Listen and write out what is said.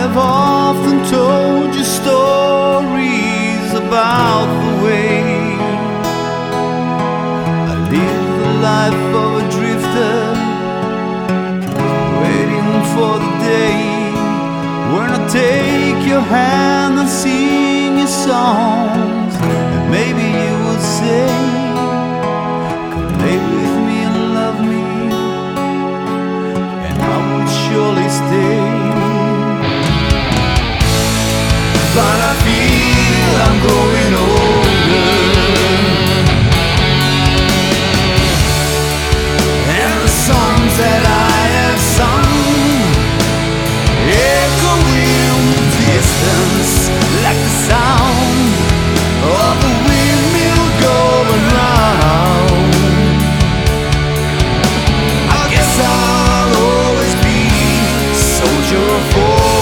I've often told you stories about the way I live the life of a drifter, waiting for the day when I take your hand and sing your songs. And maybe you will say, come lay with me and love me, and I would surely stay. But I feel I'm growing older, and the songs that I have sung echo in the distance like the sound of the windmill going round. I guess I'll always be a soldier for